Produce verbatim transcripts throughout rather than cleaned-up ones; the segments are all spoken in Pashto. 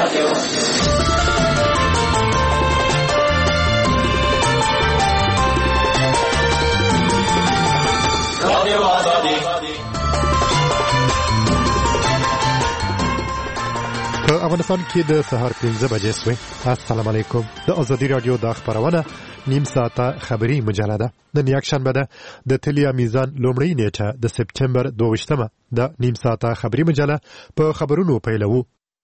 افغانستان کې د سهار پنځه بجې شوې. السلام علیکم. د ازادي رادیو د خبرونه نیم ساعته خبری مجله ده. نن یکشنبه ده د تلیا میزان لومړی نیټه د سپتمبر دوه ویشتمه. د نیم ساعته خبری مجله په خبرونو پیلوو.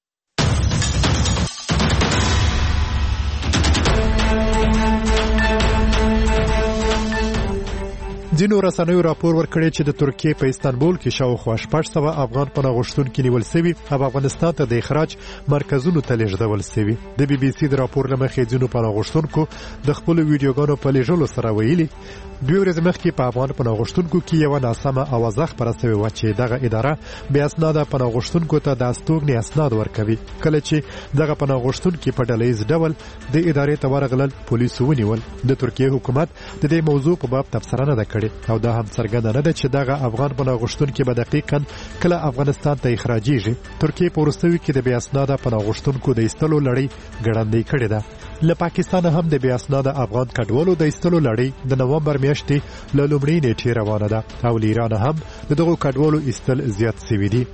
ځینو رسنیو راپور ورکړی چې د ترکیې په استانبول کې شاوخوا شپږ سوه افغان پناه غوښتونکي نیول شوي او افغانستان ته د اخراج مرکزونو ته لیږدول شوي. د بي بي سي د راپور له مخې ځینو پناه غوښتونکو د خپلو ویډیوګانو په لیږلو سره ویلي دوی ورځې مخکې په افغان پناه غوښتونکو کې یوه ناسمه اوازه خپره شوې وه چې دغه اداره بې اسناده پناه غوښتونکو ته د استوګنې اسناد ورکوي. کله چې دغه پناه غوښتونکي په ډله ییز ډول د ادارې ته ورغلل پولیسو ونیول. د ترکیې حکومت د دې موضوع په باب تبصره نه ده کړې او دا هم څرګنده نه ده چې دغه افغان پناه غوښتونکي به دقیقاً کله افغانستان ته اخراجیږي. ترکیې په وروستیو کې د بې اسناده پناه غوښتونکو د ایستلو لړۍ ګړندۍ کړې ده. له پاکستانه هم د بې اسناده افغان کډوالو د ایستلو لړۍ د نومبر میاشتې له لومړۍ نیټې روانه ده او له ایرانه هم د دغو کډوالو ایستل زیات شوي دي.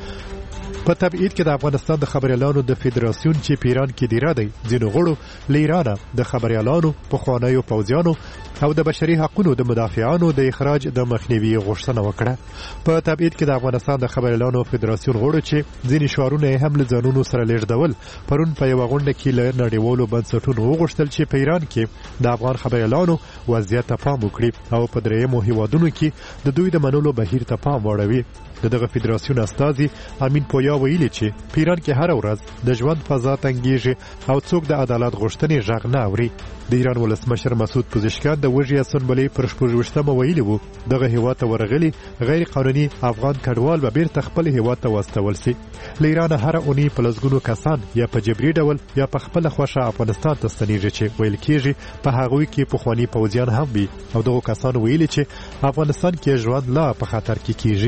په تبعید کې د افغانستان د خبریالانو د فدراسیون چې په ایران کې دیره دی ځینو غړو له ایرانه د خبریالانو پخوانیو پوځیانو او د بشري حقوقو د مدافعانو د اخراج د مخنیوي غوښتنه وکړه. په تبعید کې د افغانستان د خبریالانو فدراسیون غړو چې ځینې شعارونه یې هم له ځانونو سره لیږدول پرون په یوه غونډه کې له نړیوالو بنسټونو وغوښتل چې په ایران کې د افغان خبریالانو وضعیت ته پام وکړي او په درېیمو هیوادونو کې د دوی د منلو بهیر ته پام واړوي. د دغه فدراسیون استازي امین پویا ویلي چې په ایران کې هر ورځ د ژوند فضا تنګیږي او څوک د عدالت غوښتنې غږ نه اوري. د ایران ولسمشر مسعود پزشکیان د وږي اسنبلې پر شپږ ویشتمه ویلي وو دغه هیواد ته ورغلي غیر قانوني افغان کډوال به بیرته خپل هیواد ته واستول شي. له ایرانه هر اونۍ په لسګونو کسان یا په جبري ډول یا په خپله خوښه افغانستان ته ستنیږي چې ویل کېږي په هغوی کې پخواني پوځیان هم وي او دغو کسانو ویلي چې افغانستان کې ژوند لا په خطر کې کېږي.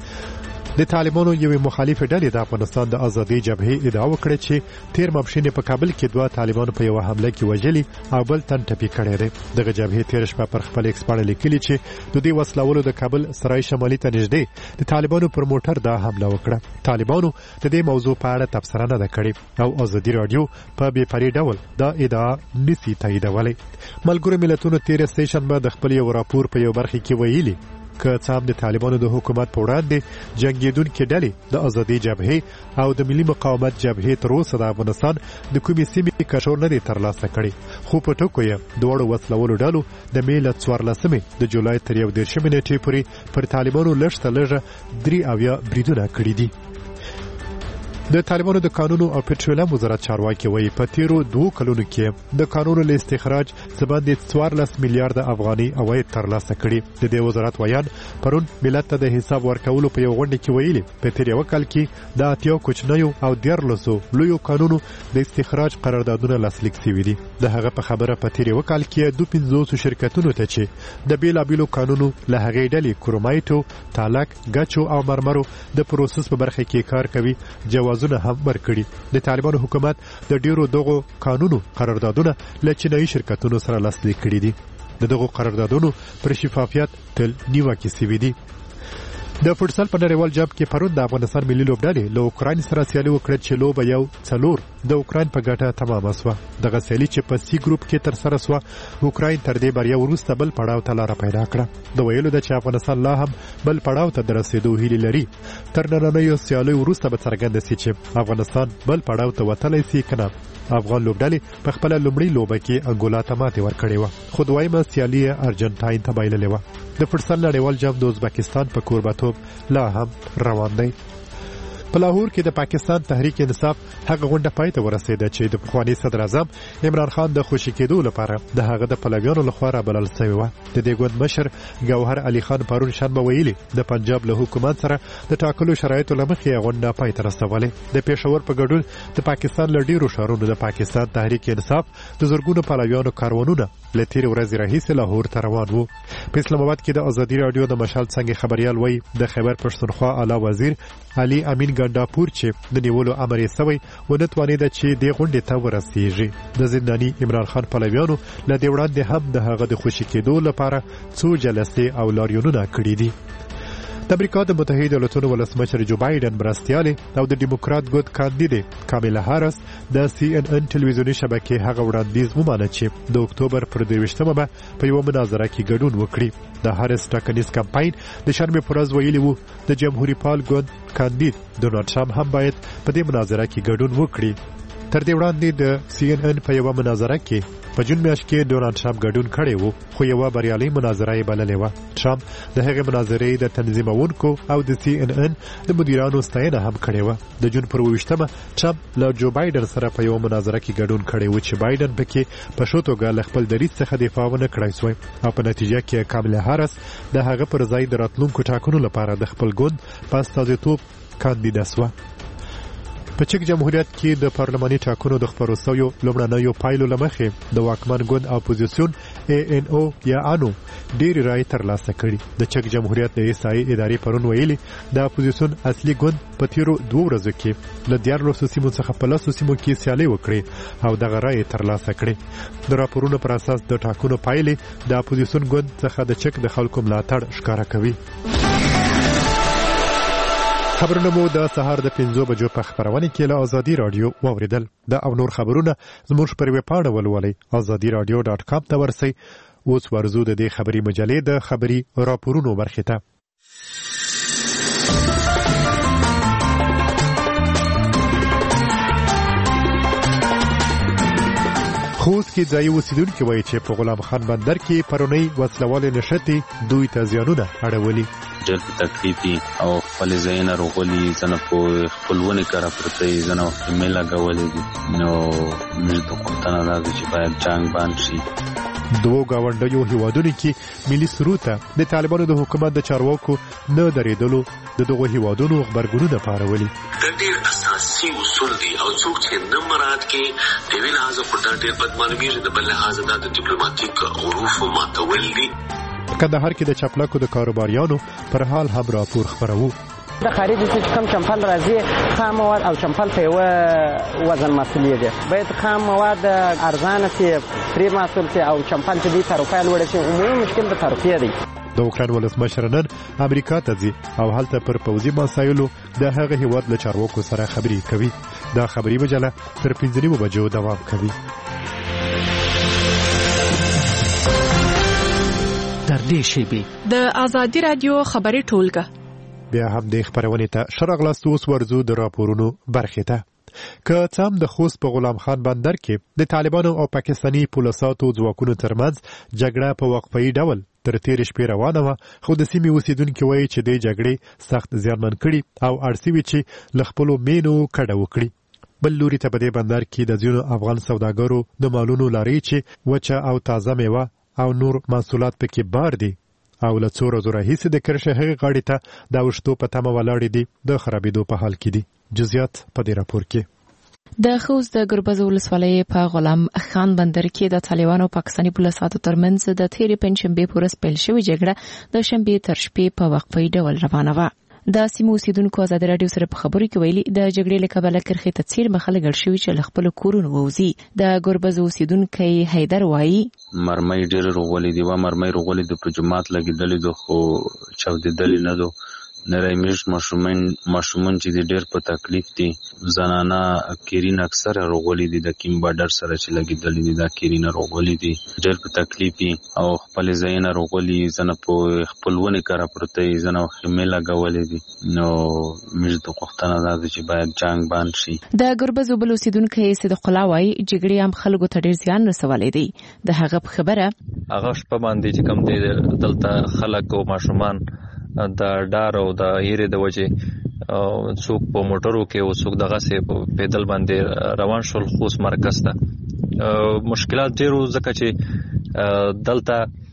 د طالبانو یوې مخالفې ډلې د افغانستان د ازادۍ جبهې ادعا وکړه چې تیر ماپښین په کابل کې دوه طالبانو په یوه حمله کې وژلي او بل تن ټپي کړی دی. دغه جبهې تېره شپه پر خپل ایکس پاڼه لیکلي چې د دې وسلوالو د کابل سرای شمالي ته نږدې د طالبانو پر موټر دا حمله وکړه. طالبانو د دې موضوع په اړه تبصره نه ده کړې او ازادي راډیو په بې پرې ډول دا ادعا نشي تاییدولی. ملګرو ملتونو تېره سه شنبه د خپل یو راپور په یو برخه کې ویلي که څه هم د طالبانو د حکومت په وړاندې جنګېدونکې ډلې د ازادۍ جبهې او د ملي مقاومت جبهې تر اوسه د افغانستان د کومې سیمې کشور نه دی ترلاسه کړی، خو په ټکو یې دواړو وسلوالو ډلو د مې له څوارلسمې د جولای تر یو دېرشمې نیټې پورې پر طالبانو لږ ته لږه درې اویا بریدونه کړي دي. د طالبانو د قانونو او پټرولیم وزارت چارواکي وایي په تیرو دوو کلونو کې د قانونو له استخراج څخه باندې څوارلس میلیارډ افغاني عواید ترلاسه کړي. د دې وزارت ویان پرون ملت ته د حساب ورکولو په یو غونډه کې ویلي په تیر یو کال کې د اتیا کوچنیو او دیارلسو لویو قانونو د استخراج قراردادونه لاسلیک شوي دي. د هغه په خبره په تیر یو کال کې دوه پنځوس شرکتونو ته چې د بیلابیلو قانونو له هغې ډلې کرومایټو، تالک، ګچو او مرمرو د پروسس په برخه کې کار کوي جواز هم ورکړي. د طالبانو حکومت د ډیرو دغو قانونو قراردادونه له چینایي شرکتونو سره لاسلیک کړي دي. د دغو قراردادونو پر شفافیت تل نیوکې شوي دي. د فوټسال په نړیوال جام کې پرون د افغانستان ملي لوبډلې له اوکراین سره سیالي وکړه چې لوبه یو څلور د اوکراین په ګټه تمامه شوه. دغه سیالي چې په سی ګروپ کې ترسره شوه اوکراین تر دې بریا وروسته بل پړاو ته لاره پیدا کړه. د ویلو ده چې افغانستان لا هم بل پړاو ته د رسېدو هیلې لري. تر نننیو سیالیو وروسته به څرګنده شي چې افغانستان بل پړاو ته وتلی شي که نه. افغان لوبډلې په خپله لومړۍ لوبه کې انګولا ته ماتې ورکړې وه، خو دویمه سیالي یې ارجنټاین ته بایللې وه. د فوټسال نړیوال جام د ازبکستان په کوربتوب لا هم روان دی. په لاهور کې د پاکستان تحریک انصاف هغه غونډه پای ته ورسېده چې د پخواني صدر اعظم عمران خان د خوشي کېدو لپاره د هغه د پلویانو لخوا رابلل شوې وه. د دې ګوند مشر ګوهر علي خان پرون شنبه ویلي د پنجاب له حکومت سره د ټاکلو شرایطو له مخې غونډه پای ته رسولې. د پېښور په ګډون د پاکستان له ډېرو ښارونو د پاکستان تحریک انصاف د زرګونو پلویانو کاروانونه له تېرې ورځې راهیسې لاهور ته روان وو. په اسلام آباد کې د ازادي راډیو د مشال څنګه خبریال وایي د خیبر پښتونخوا اعلی وزیر علي امین ګنداپور چې د نیولو امر یې سوی ونه توانېده چې دې غونډې ته ورسیږي. د زنداني عمران خان پلویانو له دې وړاندې هم د هغه د خوشي کېدو لپاره څو جلسې او لاریونونه کړي دي. د امریکا د متحده ایالاتونو ولسمشر جو بایدن مرستیالې او د ډیموکرات ګوند کاندیدې کاملا هارس د سی ان ان ټلویزیوني شبکې هغه وړاندیز ومانه چې د اکتوبر پر درویشتمه به په یوه مناظره کې ګډون وکړي. د هارس ټاکنیز کمپاین د شنبې په ورځ ویلي وو د جمهوریت پال ګوند کاندید ډونالډ ټرمپ هم باید په دې مناظره کې ګډون وکړي. تر دې وړاندې د سی ان ان په یوه مناظره کې په جون میاشت کې ډونالډ ټرمپ ګډون کړی وو، خو یوه بریالۍ مناظره یې بللې وه. ټرمپ د هغې مناظرې د تنظیمونکو او د سی ان ان د مدیرانو ستاینه هم کړې وه. د جون پر اوویشتمه ټرمپ له جو بایدن سره په یوه مناظره کې ګډون کړی وو چې بایدن پکې په ښه توګه له خپل دریځ څخه دفاع ونه کړی سوی او په نتیجه کې کاملا هارس د هغه پر ځای د راتلونکو ټاکنو لپاره د خپل ګوند په استازیتوب کاندیده سوه. په چک جمهوریت کې د پارلماني ټاکنو د خپرو سویو لومړنیو پایلو له مخې د واکمن ګوند اپوزیسیون ای ان او یا انو ډېرې رایې ترلاسه کړي. د چک جمهوریت د ایسایي ادارې پرون ویلي د اپوزیسیون اصلي ګوند په تیرو دوه ورځو کې له دیارلسو سیمو څخه په لسو سیمو کې سیالي وکړي او دغه رایې ترلاسه کړي. د راپورونو پر اساس د ټاکنو پایلې د اپوزیسیون ګوند څخه د چک د خلکو ملاتړ ښکاره کوي. خبرونه مو د سهار د پنځو بجو په خبرونه کې له ازادي رادیو واوریدل. د او نور خبرونه زموږ پر ویب پاڼه ولولئ ازادي رادیو ډاټ کام ته ورسئ. اوس ورزو د دې خبري مجلې د خبري راپورونو برخه ته. خوست کې ځایي اوسیدونکي وایي چې په غلام خان بندر کې پرونی وسلوالې نشتې دوی ته زیانونه اړولي. ډېر په تکلیفي او خپل ځایونه رغولي، ځنه په خپلونه کار پرته ځنه خیمه لګولې دي. نو موږ د پښتنه راځي چې باید جنگ بند شي. دوه گاونډیو هیوادونو کې ملي سروته د طالبانو د حکومت د چارواکو نه درېدلو د دغه هیوادونو خبرګونونه پارولي. د ډېر اساسي اصول دي او څوک چې نه مراد کې د ویل حاضر پر ډېر بدمعلومي د بل حاضر د ډیپلوماټیک عروف ماتول دي. کندهار کې د چپلکو د کاروباریانو پر حال هم راپور خبرو. د خارجي چې کوم چمپل راځي خام مواد او چمپل په یو وزن مسئله دي، باید خام مواد ارزانه سي، فری محصول سي او چمپل چې دي طرفه لوړ شي. عمومي مشکل د طرفه دی. د اوکران ولسمشر نن امریکا ته ځي او هلته پر پوځي مسایلو د هغه هیواد له چارواکو سره خبرې کوي. دا خبري مجله تر پنځه نیمو بجو دوام کوي. در دې شیبې د ازادي رادیو خبري ټولګه بیا هم د خبرونه ته شرغلاست اوس ورزو د راپورونو برخه ته. که څام د خوست په غلام خان بندر کې د طالبانو او پاکستاني پولیسو ځواکونو ترمنځ جګړه په وقفه‌ای ډول تر تیر شپې روانه وه، خو د سیمې اوسیدونکي وایي چې د جګړې سخت زیانمن کړي او اړسوي چې له خپلو مینو کډه وکړي. بل لوري ته په دې بندر کې د ځینو افغان سوداګرو د مالونو لارې چې وچه او تازه میوه او نور محصولات پکې بار دي او له څو ورځو راهیسې د کرښې هغې غاړې ته د اوښتو په تمه ولاړې دي د خرابېدو په حال کې دي. جزئیات په دې راپور کې. د خوست د ګربز ولسوالۍ په غلام خان بندر کې د طالبانو او پاکستاني پولیسو ترمنځ د تیرې پنځشنبې په ورځ پیل شوې جګړه د شنبې تر شپې په وقفه‌ای ډول روانه وه. د سیمو اوسیدونکو ازادي راډیو سره په خبرو کې ویلي د جګړې له کبله کرښې ته څیر مخه لګل شوي چې له خپلو کورونو ووځي. د ګربز اوسیدونکی حیدر وایي مرمۍ ډېرې رغولې دي، وه مرمۍ رغولې دي، په جومات لګېدلې ده خو چاودېدلې نه ده. نری میشت ماشومان چې دي ډېر په تکلیف دي. زنانه کیرین اکثره رغولې دي، د کیم بارډر سره چې لګېدلې دي دا کیرینه رغولې دي، ډېر په تکلیف دي او خپلې ځایونه رغولي، ځنه په خپل ونې کره پرته یې، ځنه خیمې لګولې دي. نو موږ د پوښتنه دا ده چې باید جنګ بند شي. د ګربز بل اوسیدونکی صدیق الله وایي جګړې هم خلکو ته ډېر زیان رسولی دی. د هغه په خبره هغه شپه باندې چې کوم دی دلته خلک او ماشومان د ډار او د هیرې د وجې څوک په موټرو کې او څوک دغه سه په پیدل باندې روان شول خوست مرکز ته. مشکلات ډېر ځکه چې دلته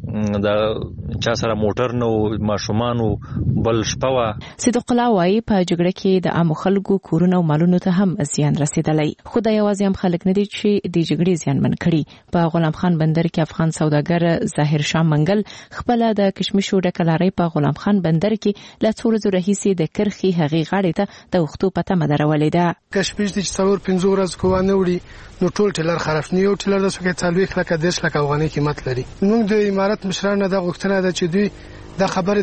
د چا سره موټر نو ماشومان بل شپه صدق الله وايي په جګړه کې د عام خلکو کورونه او مالونو ته هم زیان رسیدلی. خدای یوازې هم خلک نه دي چې د جګړې زیانمن کړي. په غلام خان بندر کې افغان سوداګر ظاهر شاه منګل خپل د کشمشو ډکلاري په غلام خان بندر کې له څو ورځې راهیسې د کرخي هغې غاړې ته د وختو پته مدرولې ده. کشمش د څلور پنځه ورځې کوانه وړي نو ټول ټیلر خراب نه یو ټیلر د څوکې څلوي لکه دیش لکه افغاني قیمت لري. موږ د امارات مشرانو د غوښتنه ده چې دوی دا خبره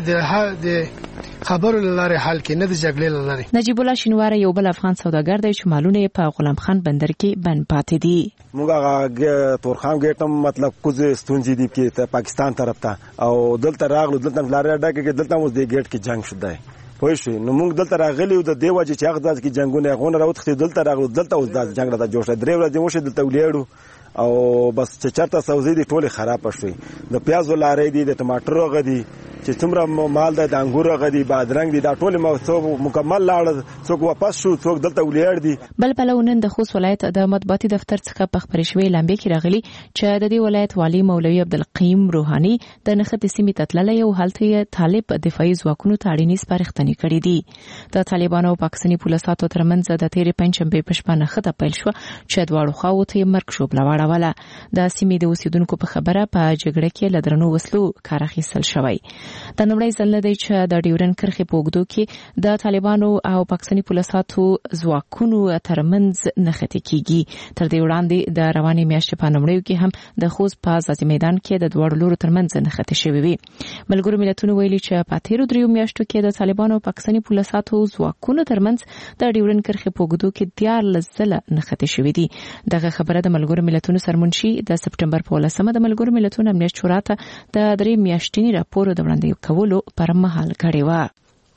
د خبرو لاره حل کې نه د جګړې لاره. نجیب الله شینواره یو بل افغان سوداګر دی چې مالونه په غلام خان بندر کې بند پاتې دي. موږ هغه تورخم ګیټ هم مطلب کوزه ستونزې دي کې پاکستان طرف ته او دلته راغلو دلته لاره ډکه کې دلته مو د ګیټ کې جنگ شوه. پوه شئ نو موږ دلته راغلی د دیو چې هغه ځکه کې جنگونه غون راوخته دلته راغلو دلته اوس د جنگ راځي جوړه درې ورځې مو شه دلته ولیړو او بس چې چرته سوزي دي ټوله خراب شوې. د پیازو لارې دي د ټماټرو غدي چې څومره مال د انګورو غدي بادرنګ دي دا ټوله مکمل لاړ څوک واپس شو څوک دلته ولیړ دي. بل بلونن د خوست ولایت د مطبوعاتي دفتر څخه په خبرې شوې لامبې کې راغلي چې د دې ولایت والی مولوي عبدالقیم روحاني د نخت سیمې تتللې او حالت طالب دفاعي ځواکونو ته اړینې سپارښتنې کړې دي. د طالبانو او پاکستاني پولیسو ترمنځ د تیرې پنځشنبې په شپه نخته پیل شو چې دواړو خواو ته مرګ شوبله واړوله. د سیمې د اوسیدونکو په خبره په جګړه کې له درنو وسلو کار اخیستل شوی. د نړۍ ځل نه دی چې د ډیورن کرښې په اوږدو کې د طالبانو او پاکستاني پولیسو ځواکونو ترمنځ نښتې کیږي. تر دې وړاندې د روانې میاشتې په لومړیو کې هم د خوست په ازادي میدان کې د دواړو لورو ترمنځ نښتې شوې وي. ملګرو ملتونو ویلي چې په تیرو دریو میاشتو کې د طالبانو او پاکستاني پولیسو ځواکونو ترمنځ د ډیورن کرښې په اوږدو کې دیارلس ځله نښتې شوې دي. دغه خبره د ملګرو ملتونو سرمنشي د سپټمبر په لسمه د ملګرو ملتونو امنیت شورا ته د درې میاشتني راپور د وړاندې کولو پر مهال کړی و.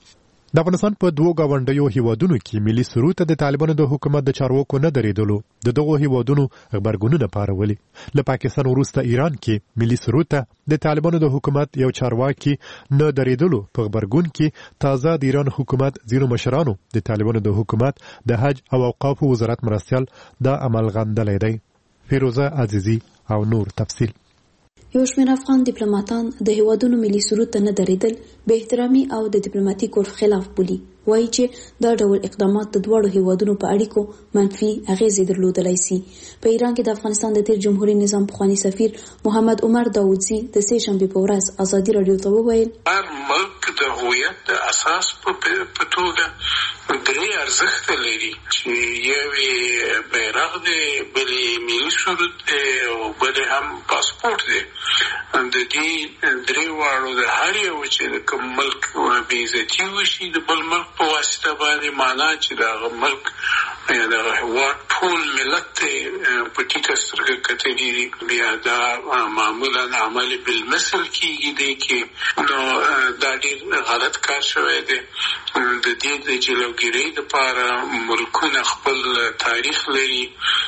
د افغانستان په دوه گاونډیو هیوادونو کې ملي سرود د طالبانو د حکومت د چارواکو نه درېدلو د دغو هیوادونو خبرګونونه پارولي. له پاکستان وروسته ایران کې ملي سرود ته د طالبانو د حکومت یو چارواکي نه درېدلو په خبرګون کې تازه د ایران حکومت ځینو مشرانو د طالبانو د حکومت د حج او اوقاف وزارت مرستيال د عمل غندلې دی. فیروزه عزیزی او نور تفصیل. یو شمېر افغان ډیپلوماټان د هیوادونو ملي سرود ته نه درېدل به احترامي او د ډیپلوماټیک عرف خلاف بولي. وایي چې دا ډول اقدامات د دواړو هیوادونو په اړیکو منفي اغیزې درلودلی سي. په ایران کې د افغانستان د تیر جمهوریت نظام پخوانی سفیر محمد عمر داودزي د سې شنبې په ورځ ازادي راډیو ته وویل هر ملک د هویت د اساس په توګه درې ارزښت لري چې یو بیرغ دی بل ملي سرود دی او بل هم پاسپورت دی. د دې درې واړو د هر یو چې کوم ملک بې عزتي وشي د بل ملک په واسطه باندې معنا چې دا ملک د هیواد ټول ملت په ټیټه سترګه کتلي بیا دا معمولا عمل بالمثل کېږي دی کې نو دا ډېر غلط کار شوی دی. د دې د جلوګیرۍ دپاره ملکونه خپل تاریخ لري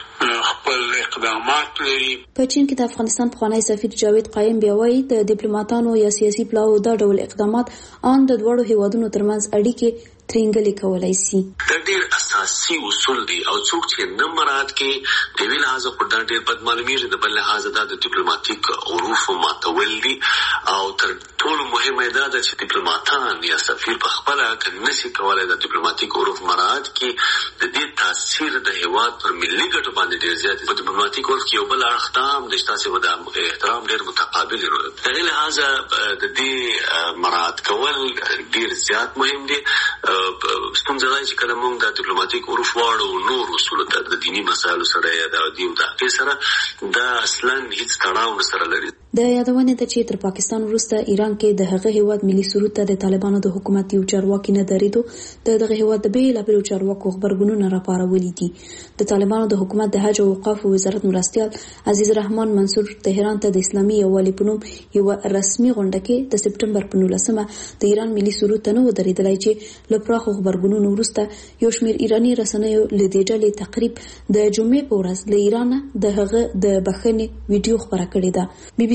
خپل اقدامات لري. په چین کې د افغانستان پخوانی سفیر جاوید قایم بیا وایي د ډیپلوماټانو یا سیاسي پلاوو دا ډول اقدامات ان د دواړو هیوادونو ترمنځ اړیکې ترینګلې کولای شي. دا ډېر اساسي اصول دي او څوک چې نه مراعات کړي د یوې لحاظه پر دا ډېر بد معلومیږي د بل لحاظه دا د ډیپلوماټیک عروفو ماتول دي او تر ټولو مهمه دا ده چې ډیپلوماټان یا سفیر په خپله که نشي کولی د ډیپلوماټیک عروف مراعات کړي د دې تاثیر د هیواد پر ملي ګټو باندې ډېر زیات په ډیپلوماټیک عرف کې یو بل اړخ ته هم د ستاسې د احترام ډېر متقابل دی. د دې لحاظه د دې مراعات کول ډېر زیات مهم دي. ستونزه دا چې کله موږ د ډیپلوماټیک عرف واړو نور اصولو ته د دیني مسایلو سره یا د دین د حقیقت سره دا اصلا هیڅ تړاو نه سره لري. د یادونې ته چې تر پاکستان وروسته ایران کې د هغه هیواد ملي سرود ته د طالبانو د حکومت یو چارواکي نه درېدو د دغه هیواد د بیلابیلو چارواکو خبرګونونه راپارولي دي. د طالبانو د حکومت د حج او اوقاف وزارت مرستيال عزیز رحمان منصور تهران ته د اسلامي یووالي په نوم یو رسمي غونډه کې د سپټمبر په نولسمه د ایران ملي سرود ته نه درېدلی چې له پراخو خبرګونونو وروسته یو شمېر ایراني رسنیو له دې ډلې تقریب د جمعې په ورځ له ایران د هغه د بخښنې ویډیو خپره کړې ده. بي بي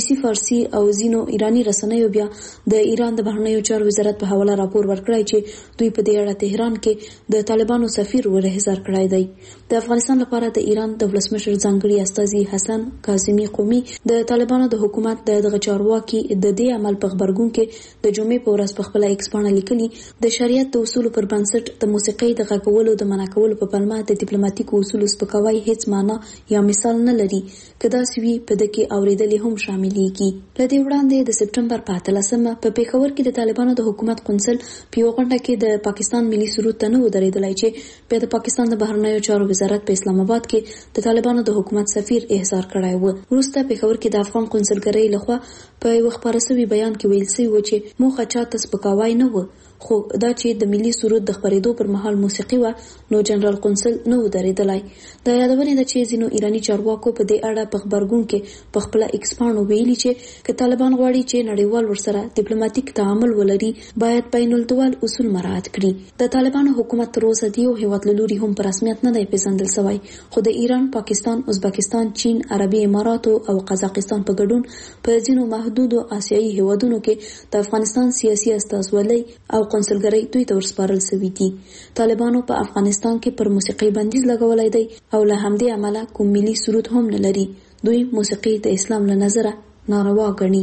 سي فارسي او ځینو ایرانی رسنیو بیا د ایران د بهرنیو چارو وزارت په حواله راپور ورکړی چې دوی په دې اړه تهران کې د طالبانو سفیر ورهزار کړی دی. د افغانستان لپاره د ایران د ولسمشر ځانګړي استازي حسن کاظمي قومي د طالبانو د حکومت د دغه چارواکي د دې عمل په خبرګون کې د جمعې په ورځ په خپل ایکس باندې لیکلي د شریعت د اصولو پر بنسټ د موسیقۍ د غږولو د منع کولو په پلمه د ډیپلوماټیکو اصولو سپکاوی هیڅ معنی یا مثال نه لري که داسې وي په دې کې اورېدلې هم شاملېږي. له دې وړاندې د سپټمبر په اتلسمه په پیښور کې د طالبانو د حکومت قونسل په یوه غونډه کې د پاکستان ملي سرود ته نه ودرېدلی چې بیا د پاکستان د بهرنیو چارو وزارت په اسلام آباد کې د طالبانو د حکومت سفیر احضار کړی و. وروسته پیښور کې د افغان قونسلګرۍ لخوا په یو خپاره شوي بیان کې ویل شوي و چې موخه چاته سپکاوی نه و، خو دا چې د ملي سرود د خبرېدو پر مهال موسیقي و نو جنرال قونسل نه و درېدلی. دا یادونه ده چې ځینو ایرانی چارواکو په دې اړه په خبرګون کې په خپله ایکس پاڼو ویلي چې که طالبان غواړي چې نړیوال ورسره ډیپلوماټیک تعامل ولري باید بین الدول اصول مراعات کړي. د طالبانو حکومت تر اوسه د یو هیواد له لوري هم په رسمیت نه دی پیژندل شوی، خو د ایران، پاکستان، ازبکستان، چین، عربي اماراتو او قزاقستان په ګډون په ځینو محدودو آسیایي هیوادونو کې د افغانستان سیاسي استازولۍ او قونسلګرۍ دوی ته ورسپارل شوي دي. طالبانو په افغانستان کې پر موسیقۍ بندیز لګولی دی او له همدې امله کوم ملي سرود هم نه لري. دوی موسیقي د اسلام له نظره ناروا ګڼي.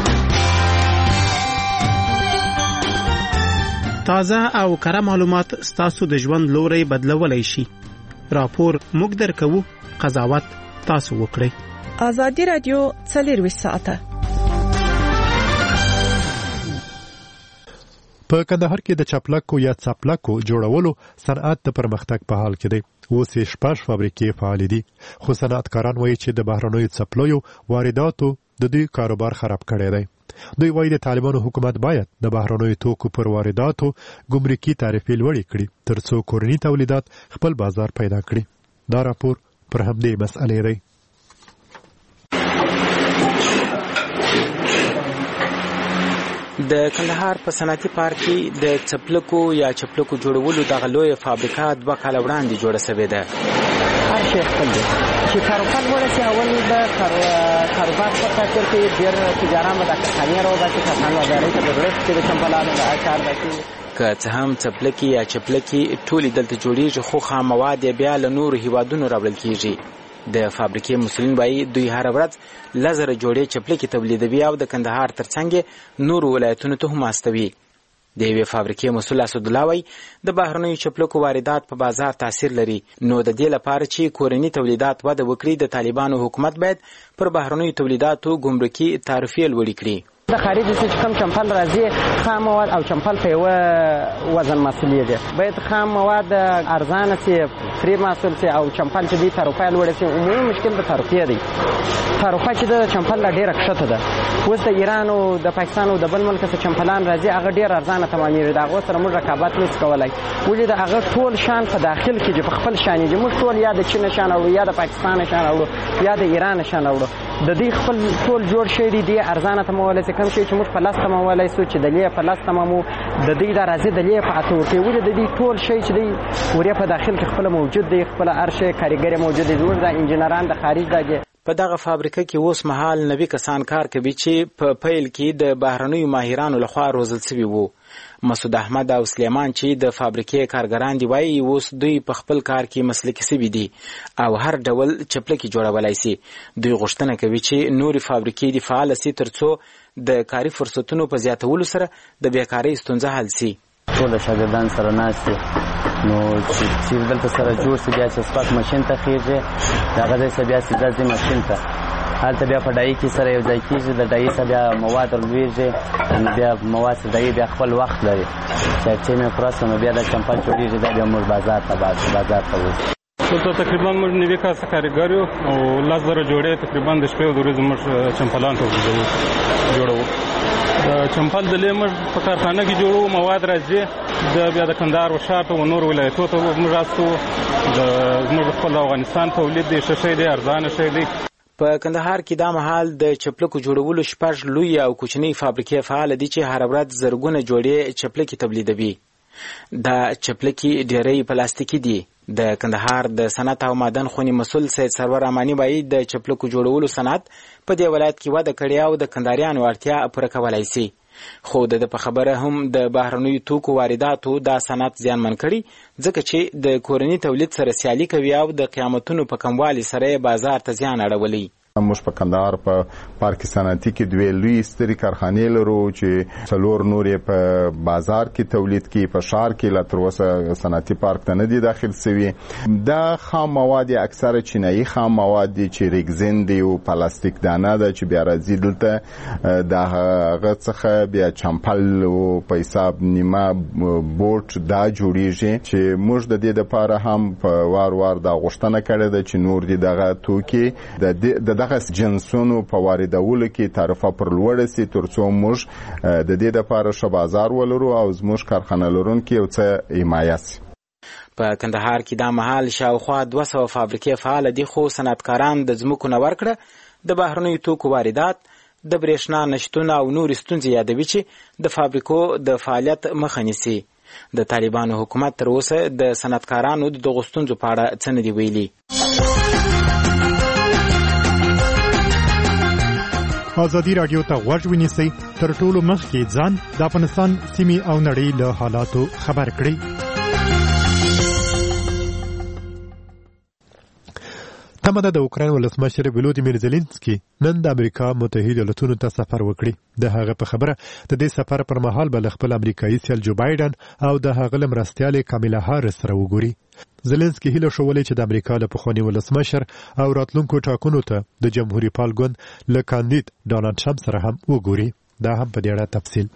تازه او کره معلومات ستاسو د ژوند لوري بدلولای شي. راپور موږ درکوو، قضاوت تاسو وکړئ. ازادي رادیو څلور ساعته په کندهار کې د چپلکو یا څپلکو جوړولو صنعت د پرمختګ په حال کې دی. اوس یې شپږ فابریکې فعال دي، خو صنعتکاران وایي چې د بهرنیو څپلیو وارداتو د دوی کاروبار خراب کړی دی. دوی وایي د طالبانو حکومت باید د بهرنیو توکو پر وارداتو ګمرکي تعرفې لوړې کړي ترڅو کورني تولیدات خپل بازار پیدا کړي. دا راپور پر همدې مسئلې دی. د کندهار په صنعتي پارک کې د چپلکو یا چپلکو جوړولو دغه لویه فابریکه دوه کاله وړاندې جوړه شوې ده. هر شی خپل دی چې کاروبار ورسي اول به کاروبار په خاطر کې ډېر تجاران به د کارخانې راوباسي، کارخانه ودارۍ ته به ورسي چې د چمپلانو د اچار باسي. که څه هم چپلکي یا چپلکي ټولې دلته جوړېږي، خو خام مواد یې بیا له نورو هیوادونو راوړل کېږي. د فابریکې مسؤلین وایي دوی هر ورځ لزره جوړې چپلکې تولیدوي او د کندهار ترڅنګ نورو ولایتونو ته هم استوي. د یوې فابریکې مسؤل اسدالله وایي د بهرنیو چپلکو واردات په بازار تاثیر لري، نو د دې لپاره چې کورني تولیدات وده وکړي د طالبانو حکومت باید پر بهرنیو تولیداتو ګمرکي تعرفې لوړې کړي. د خارج څخه کوم چمپل راځي خام مواد او چمپل په یو وزن مسئله ده، باید خام مواد ارزانه سي، فری محصول سي او چمپل چې د تعرفه لوړ سي. عمومي مشکل د تعرفه دی، تعرفه چې د چمپل ډیره کښته ده. اوس د ایران او د پاکستان او د بل ملک څخه چمپلان راځي، هغه ډیر ارزانه تمامېږي، دا هغه سره موږ رقابت نشو کولای. ولې د هغه ټول شان په داخل کې چې په خپل شان دي، موږ ټول یا د چین شان او یا د پاکستان شان او یا د ایران شان او د دې خپل ټول جوړ شوی دی ارزانه تمولای سي. کم شي چې موږ په لاس تمولای سو چې د لې په لاس تمامو د دې د راځي د لې په اتو کې ولې د دې ټول شي چې دی وریا په داخل کې خپل موجود دی، خپل ارشه کاریګر موجود دی، زور د انجنیران د خارج دغه. په دغه فابریکه کې اوس مهال نوي کسان کار کوي چې په پیل کې د بهرنیو ماهرانو لخوا روزل شوي وو. مسعود احمد او سلیمان چې د فابریکې کارګران دی وایي اوس دوی په خپل کار کې مسلکي شوي دي او هر ډول چپلکې جوړولای شي. دوی غوښتنه کوي چې نورې فابریکې دي فعال شي ترڅو د کاري فرصتونو په زیاتولو سره د بیکارۍ ستونزه حل شي. ټول شاګردان سره ناست دي، نو چې دلته سره جوړ شي بیا چې سپاک ماشین ته خېږي، دغه ځای څه بیا سیده ځي ماشین ته، هلته بیا په ډایي کې سره یو ځای کېږي، د ډایي څخه بیا مواد رالوېږي، نو بیا مواد څه ډایي بیا خپل وخت لري چې چې مې پوره شو نو بیا د چمپل جوړېږي، دا بیا موږ بازار ته بازار ته وځو. دلته تقریبا موږ نوي کاسه کارګر یو او لس زره جوړې تقریبا د شپې او د ورځې موږ چمپلان تولیدوو جوړوو. چمپل د لې موږ په کارخانه کې جوړوو، مواد راځي د بیا د کندهار و ښار ته و نور ولایتو ته موږ راستو. د زموږ خپل افغانستان تولید دی، ښه شی دی، ارزانه شی دی. په کندهار کې دا مهال د چپلکو جوړولو شپږ لوی او کوچنۍ فابریکې فعال دي چې هر ورځ زرګونه جوړې چپلکې تولیدوي. دا چپلکې ډېرې پلاستیکي دي، د کندهار د صنعت او معدن خونې مسؤل سید سرور امانی وایي د چپلکو جوړولو صنعت په دې ولایت کې وده کړې او د کندهاریانو اړتیا پوره کولای شي. خو د په خبره هم د بهرنیو توکو وارداتو دا صنعت زیانمن کړي ځکه چې د کورني تولید سره سیالي کوي او د قیمتونو په کموالي سره بازار ته زیان اړولی. موږ په کندهار په پارک صنعتي کې دوه لوی ستري کارخانې لرو چې څلور نورې په بازار کې تولید کوي. په ښار کې لا تر اوسه صنعتي پارک ته نه دي داخل شوي. دا خام مواد اکثره چینایي خام مواد دي چې ریګزین دي او پلاستیک دانه ده چې بیا راځي دلته د هغه څخه بیا چمپل او په حساب نیمه بوټ دا جوړیږي چې موږ د دې لپاره هم په وار وار دا غوښتنه کړې ده چې نور دي دغه توکي د دغه جنسونو په واردولو کې تعرفه پر لوړه سي ترڅو موږ د دې لپاره ښه بازار ولرو او زموږ کارخانه لرونکي یو څه حمایه سي. په کندهار کې دا مهال شاوخوا دوه سوه فابریکې فعال دي خو صنعتکاران د ځمکو نه ورکړه د بهرنیو توکو واردات د برېښنا نشتون او نور ستونزې یادوي چې د فابریکو د فعالیت مخه نیسي. د طالبانو حکومت تر اوسه د صنعتکارانو د دغو ستونزو په اړه څه نه دي ویلي. ازادي راډیو ته غوږ ونیسئ تر ټولو مخکې ځان د افغانستان سیمې او نړۍ له حالاتو خبر کړئ. تمه ده د اوکراین ولسمشر ولودیمیر زيلنسکي نن د امریکا متحده ایالاتونو ته سفر وکړي. د هغه په خبره د دې سفر پر مهال به خپل امریکایي سیال جو بایدن او د هغه مرستیاله کاملا هارس سره وګوري. زيلنسکي هیله شولې چې د امریکا له پخواني ولسمشر او راتلونکو ټاکنو ته د جمهوریت پال ګوند له کاندید ډونالد ټرمپ سره هم وګوري. دا هم په دې اړه تفصیل.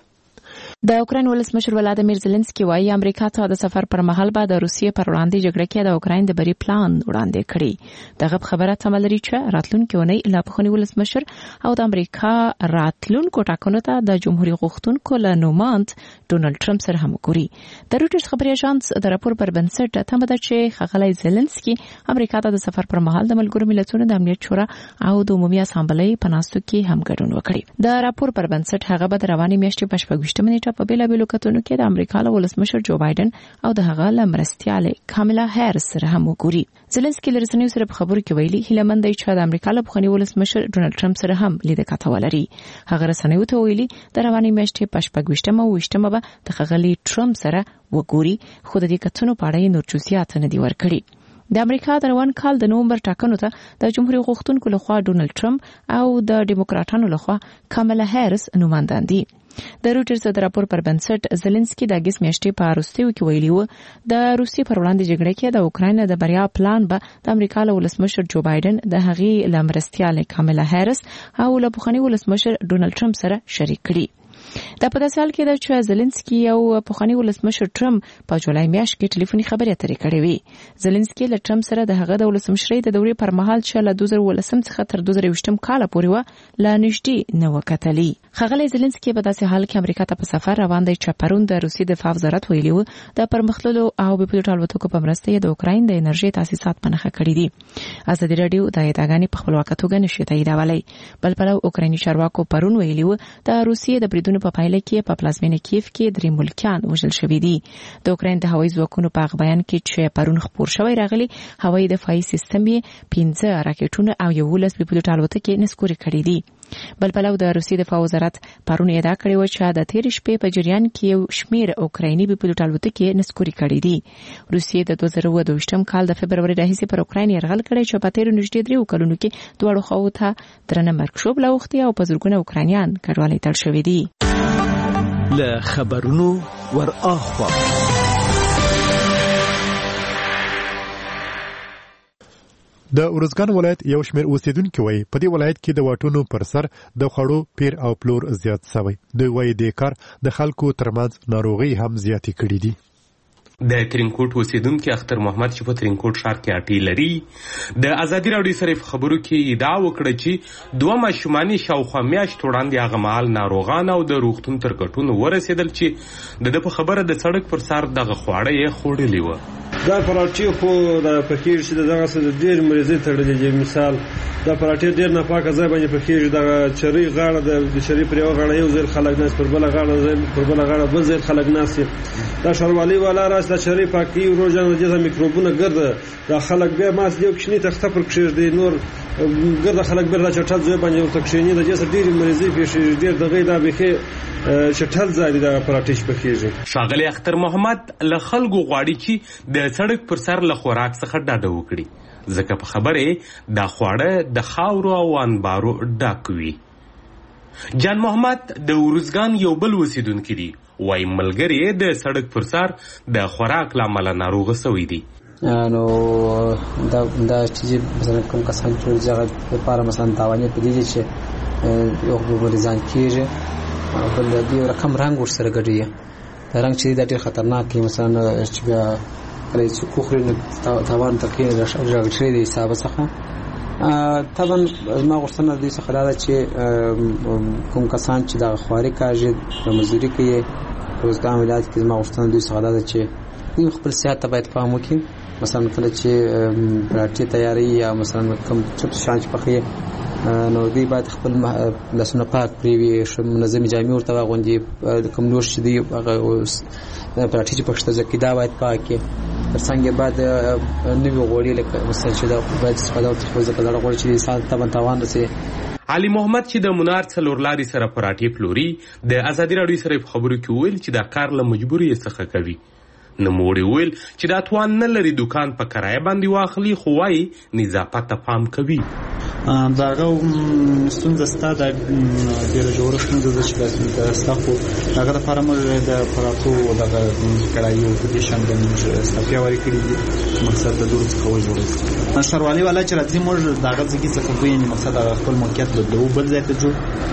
د اوکراین ولسمشر ولادیمیر زيلنسکي وايي امریکا ته د سفر پر مهال به د روسیې پر وړاندې جګړه کې د اوکراین د بری پلان وړاندې کړي. دغه خبره تمه لري چې راتلونکي اونۍ لا پخواني ولسمشر او د امریکا راتلونکو ټاکنو ته د جمهوریت غوښتونکو له نوماند ډونالد ټرمپ سره هم وګوري. د روټرز خبري اژانس د راپور پر بنسټ تمه ده چې ښاغلی زيلنسکي امریکا ته د سفر پر مهال د ملګرو ملتونو د امنیت شورا او د عمومي اسامبلې په ناستو کې هم ګډون وکړي. د راپور پر بنسټ هغه به د روانې میاشتې په شپږ نیټه په بیلابیلو کتونو کې د امریکا له ولسمشر جو بایدن او د هغه له مرستیاله کاملا هارس سره هم وګوري. زيلنسکي له رسنیو سره په خبرو کې ویلي هیله مند دی چې د امریکا له پخواني ولسمشر ډونالد ټرمپ سره هم لیدنه کاته ولري. هغه رسنیو ته ویلي د روانې میاشتې په شپږ او وشتمه به د ښاغلي ټرمپ سره وګوري خو د دې کتونو په اړه نور جزئیات نه دی ورکړي. د امریکا د روان کال د نومبر ټاکنو ته د جمهوریت غوښتونکو لخوا ډونالد ټرمپ او د ډیموکراټانو لخوا کاملا هارس نوماندان دي. د روټرز د راپور پر بنسټ زيلنسکي د اگست میاشتې په وروستیو کې ویلي و د روسیې پر وړاندې جګړه کې د اوکراین د بریا پلان به د امریکا له ولسمشر جو بایدن د هغې له مرستیاله کاملا هارس او له پخواني ولسمشر ډونالد ټرمپ سره شریک کړي. دا په داسې حال کې ده چې زيلنسکي او پخواني ولسمشر ټرمپ په جولای میاشت کې ټلیفوني خبرې اترې کړې وې. زيلنسکي له ټرمپ سره د هغه د ولسمشرۍ د دورې پر مهال چې له دوه زره ولسم څخه تر دوه زره یوویشتم کال پورې و لا نږدې نه وکتلي. ښاغلی زيلنسکي په داسې حال کې امریکا ته په سفر روان دی چې پرون د روسیې دفاع وزارت ویلي و د پرمختللو او بې پیلوټه الوتکو په مرسته یې د اوکراین د انرژي تاسیسات په نښه کړي دي. ازادي راډیو د ادعاګانې په خپلواکه توګه نشي تاییدولی. بل پلو اوکرایني چارواکو پرون ویلي و د روسیې د بریدونو په پایله کې په پلازمینه کیف کې درې ملکیان وژل شوي دي. د اوکراین د هوایي ځواکونو په هغه بیان کې چې پرون خپور شوی راغلی هوایي دفاعي سیستم یې پنځه راکټونه او یولس بې پیلوټه الوتکې نسکوري کړي دي. بل پلو د روسیې دفاع وزارت پرون ادعا کړې و چې د تېرې شپې په جریان کې یو شمېر اوکرایني بې پیلوټه الوتکې نسکوري کړي دي. روسیې د دوه زره اووه دویشتم کال د فبرورۍ راهیسې پر اوکراین یرغل کړی چې په تېرو نږدې دریو کلونو کې دواړو خواوو ته درنه مرګ ژوبله اوښتې او په زرګونه اوکراینیان کډوالۍ تړل شوي دي. له خبرونو ور اخوا د ارزګان ولایت یو شمېر اوسیدونکو وایي په دې ولایت کې د واټونو پر سر د خوړو پیر او پلور زیات شوی. دوی وایي د کار د خلکو ترمنځ ناروغي هم زیاتې کړې دي. د ترینکوټ اوسیدونکي اختر محمد چې په ترینکوټ ښار کې اټې لري د ازادي راډیو سره په خبرو کې ادعا وکړه چې دوه ماشومان شاوخوا میاشت وړاندې هغه مهال ناروغان او د روغتون تر کټونو ورسېدل چې د ده په خبره د سړک پر سر دغه خواړه یې خوړلي وه. دا پراټي خو د پکې چې دغه څه ډېر مریضي تړلې دي. مثال دا پراټي ډېر نه پاکه ځای باندې پکې دغه چری غاړه د چری پر یو غاړه یو ځل خلک ناس پر بل غاړه پر بل غاړه بل ځل خلک ناس. دا شروالي والا راس د چری پاکي روزانه د میکروبونه ګرځي. دا خلک بیا ماس یو کښنی تخته پر کښې دي نور ګرځي خلک بیا چټل ځای باندې ورته کښینی د جسد ډېر مریضي پیښې ډېر دغه دا به چټل ځای د پراټیش پکېږي. ښاغلی اختر محمد له خلکو غواړي چې د سړک پر سر له خوراک څخه ډاډه وکړي ځکه په خبره د خواړه د خاورو او انبارو ډک وي. جان محمد د ورزګان یو بل اوسیدونکی دی. وایي ملګری د سړک پر سر د خوراک له امله ناروغه سوی دی. نو دا دا چې مثلا کوم کسان چې هغه لپاره مثلا تاوانې په دې چې یو مریضان کېږي بل د رقم رنګ ورسره ګډوي. دا رنګ چې دا ډېر خطرناک دی. مثلا چې بیا کله چې کوخري نو تاوان تکې راغلی دی حساب څخه. طبعا ما غوښتنه دې څخه دا چې کوم کسان چې دا خواري کوي د مزدوري کوي روزګان ولایت کې ما غوښتنه دې څخه دا چې دوی خپل صحت ته باید پام وکړي. مثلا کله چې پراټي تیاری یا مثلا کوم چپس شانچ پخې نو دوی باید خپل لاسونه پاک پرېوي منظم جامې ورته واغوندي. کوم نوش چې دی هغه پراټي چې پخته ځکه دا باید پاکي ترڅنګ بعد نوې غوړي لکه مثلا چې دا باید استفاده وکړي ځکه دا غوړي چې انسان ته تاوان رسوي. علي محمد چې د منار څلور لارې سره پراټي پلوري د ازادي راډیو سره په خبرو کې ویل چې دا کار له مجبوري څخه کوي. نوموړي ویل چې دا توان نه لري دکان په کرایه باندې واخلي خو وايي نظافت ته پام کوي. داغه ستونزه ستا د ډېره ژوره ستونزه ده چې دا ستا خو هغه لپاره موږ د پراټو دغه کړایي او د دې شان باندې ستا پیاوړي کړي دي. مقصد د دوړو څخه وژغوري. ښاروالي والا چې راځي موږ دغه ځګي څخه ویني مقصد هغه خپل موقعیت بدلو بل ځای ته جوړ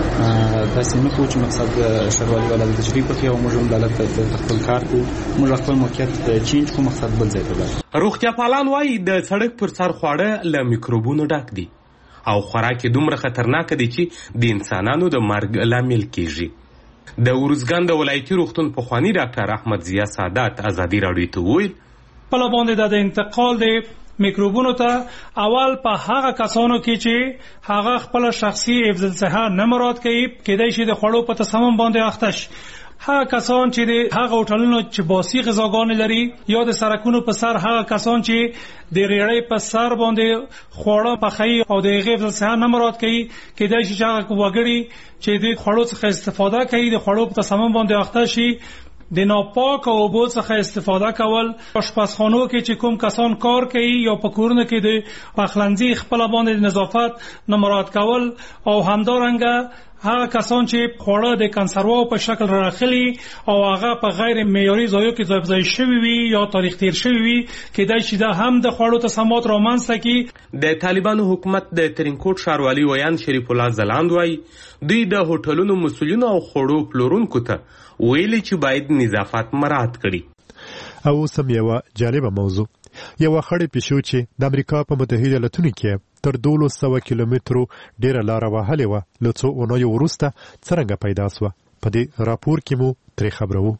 داسې نه کوو چې مقصد ښاروالي والا د تشریف پکې او موږ هم دلته خپل کار کوو. موږ خپل موقعیت چینج کوو مقصد بل ځای ته لاړ. روغتیا پالان وایي د سړک پر سر خواړه له میکروبونو ډک دي او خوراک دومره خطرناک دي چې د انسانانو د مرګ لامل کیږي. د ورزګان د ولایتي روغتون پخوانی ډاکټر احمد ضیا سادات ازادي راډیو ته وویل په لاباندې د انتقال د میکروبونو ته اول په هغه کسانو کې چې هغه خپل شخصي حفظ الصحه نه مراعات کوي کېدای شي د خوړو په تسمم باندې اخته شي. هغه کسان چې د هغه هوټلونو چې باسي غذاګانې لري یا د سړکونو په سر هغه کسان چې د ریړۍ په سر باندې خواړه پخوي او د هغې حفظ الصحه نه مراعات کوي کېدای شي چې هغه وګړي چې د خوړو څخه استفاده کوي د خوړو په تسمم باندې اخته شي. د ناپاک اوبو څخه استفاده کول آشپزخانو کې چې کوم کسان کار کوي یا په کورونو کې د پخلنځي خپل باندې نظافت نه مراعات کول او همدارنګه هغه کسان چې خوړه د کنسروا په شکل راخلي او هغه په غیر معیاري ځایو کې ځای ځای شوی وي یا تاریخ تیر شوی وي کېدای شي دا هم د خوړو تسمات رامنځته کړي. د طالبانو حکومت د ترینکوټ ښاروالي ویان شریف الله زلاند وایي دوی د هوټلونو مسؤلینو او خوړو پلورونکو ته ویلي چې باید نظافت مراعات کړي. او سم یو جالبه موضوع یو خړې پښو چې د امریکا په متحده ایالاتونو کې تر دولس سوه کیلومترو ډیره لار وهلې وه له څو اونیو وروسته څرنګه پیدا سوه په دې راپور کې مو ترې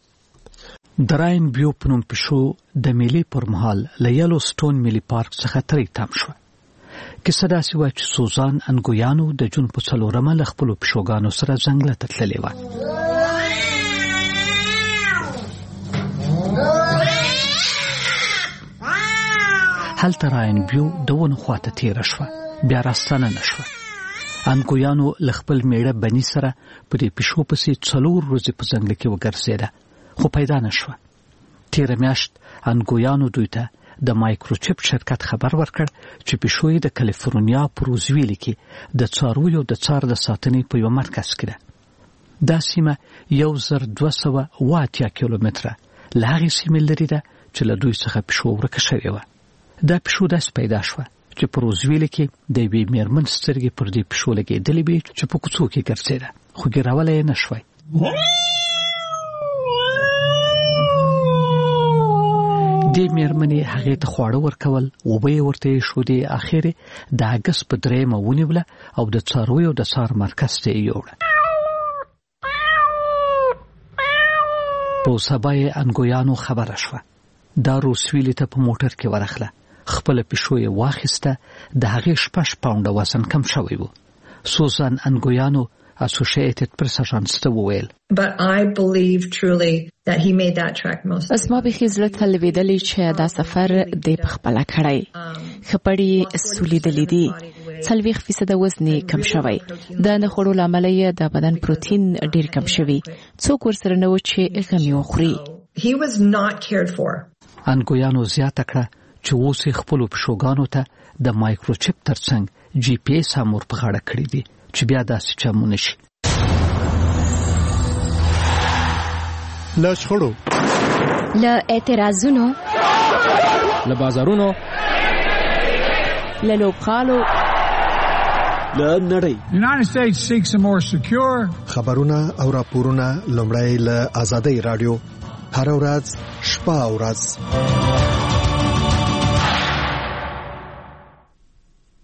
خبرو. د راین بیو په نوم پښو د میلې پر مهال له یلو سټون میلي پارک څخه ترې تم شوه. کیسه داسې وه چې سوزان انګویانو د جون په څلورمه له خپلو پښوګانو سره ځنګله ته تللې وه. هلته راین بیو د ونو خواته تیره شوه بیا راستنه نه شوه. انګویانو له خپل میړه بني سره په دې پښو پسې څلور ورځې په ځنګله کې وګرځېده خو پیدا نه شوه. تیره میاشت انګویانو دوی ته د مایکروچپ شرکت خبر ورکړ چې پښو یې د کالیفورنیا په روزویل کې د څارویو د څار د ساتنې په یو مرکز کې ده. دا سیمه یو زر دوه سوه اوه اتیا کیلومتره له هغې سیمې لرې ده چې له دوی څخه پښو ورکه شوې وه. دا پښو داسې پیدا شوه چې په روزویل کې د یوې میرمن سترګې پر دې پښو لګېدلې وې چې په کوڅو کې ګرځېده خو ګیرولی یې نه شوی. دې میرمنې هغې ته خواړه ورکول اوبه یې ورته ایښودې اخر یې د اګست په درېیمه ونیوله او د څارویو د څار مرکز ته یې یوړه. په سبا یې انګویانو خبره شوه دا روسویلی ته په موټر کې ورخله. خپل پښو یې واخیسته. د هغې شپږ پاونډه وزن کم شوی و. سوزان انګویانو اسوسییټډ پریس اژانس ته وویل. But I believe truly that he made that trek most. اسما به خزله تلویدلې چې دا سفر د خپل کړای. خپړی سولیدلې دي. څلويخ فیصد وزن کم شوی. د نه خورو لامل د بدن پروتین ډیر کم شوی. څوک ورسره نو چې غمی وخوري. He was not cared for. انګویانو زیاته کړه چې اوس خپل پښوګانو ته د مایکروچپ ترڅنګ جی پی اس امور په غاړه کړی دی چې بیا داسې چمونه شي. له شخړو، له اعتراضونو، له بازارونو، له لوبغالو، له نړۍ. United States seeks a more secure. خبرونه او راپورونه لومړی له آزادۍ رادیو هر ورځ شپه او ورځ